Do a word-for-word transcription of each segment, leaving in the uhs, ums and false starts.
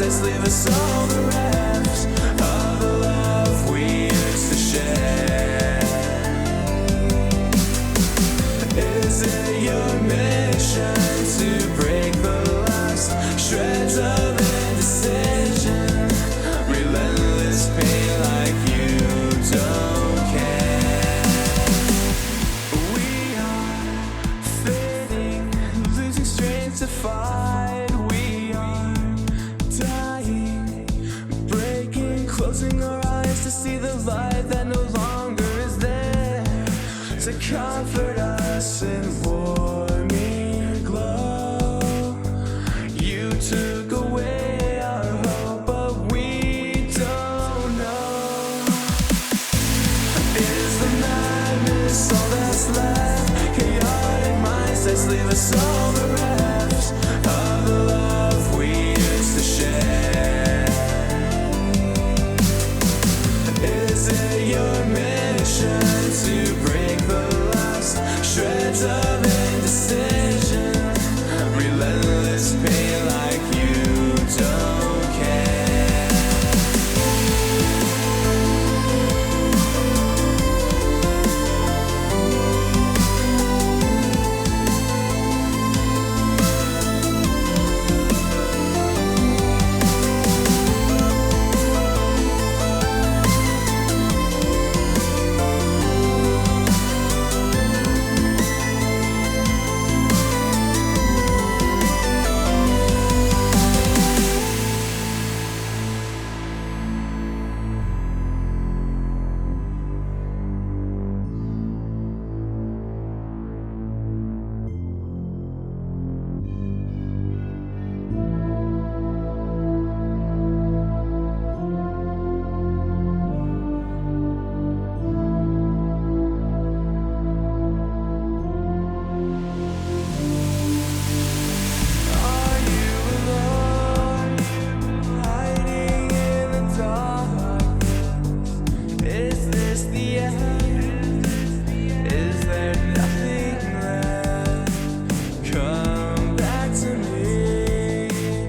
mindsets leave us all the rest of the love we used to share. Is it your mission to break the last shreds of indecision? Relentless pain like you don't care. We are fading, losing strength to fight. We are dying, breaking, closing our eyes to see the light that no longer is there to comfort us in warming glow. You took away our hope, but we don't know. Is the madness all that's left? Chaotic mindsets leave us all the rest of the love we used to share. Is it your mission to break the last shreds of indecision? Relentless pain like you don't care. Are you alone, hiding in the darkness? Is this the end? Is there nothing left? Come back to me.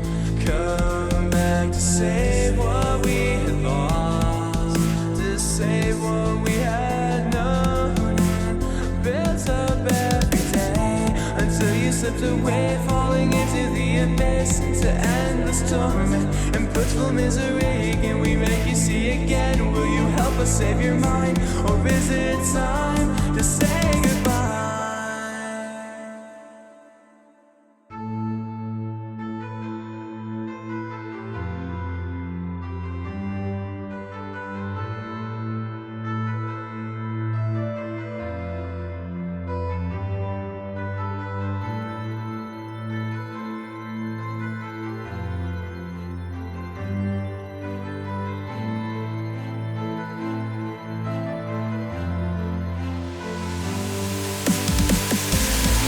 Come back to save what we had lost, to save what we had known and built up every day, until you slipped away, falling into the abyss, into endless torment and blissful misery. Can we make you see again? Will you help us save your mind, or is it time to say goodbye?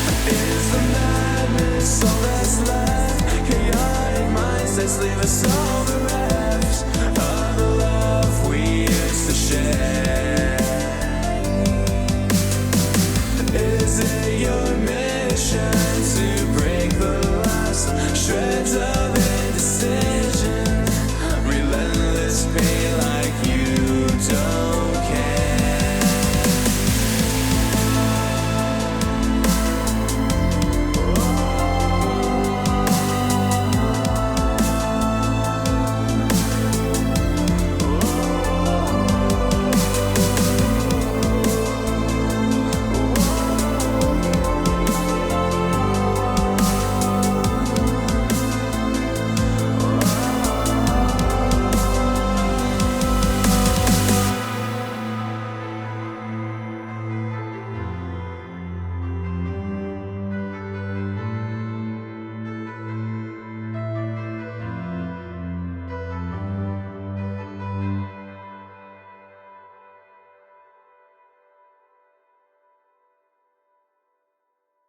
Is the madness all that's left? Chaotic mindsets leave us all